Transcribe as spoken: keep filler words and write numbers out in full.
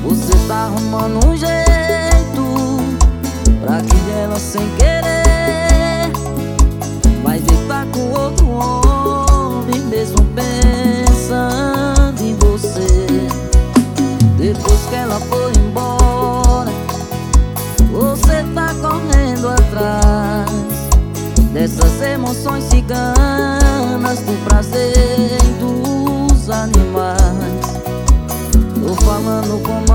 Você tá arrumando um jeito pra que ela sem querer vai deitar com outro homem, mesmo pensando em você. Depois que ela foi embora, você tá correndo atrás dessas emoções ciganas, do prazer e dos animais. Tô falando com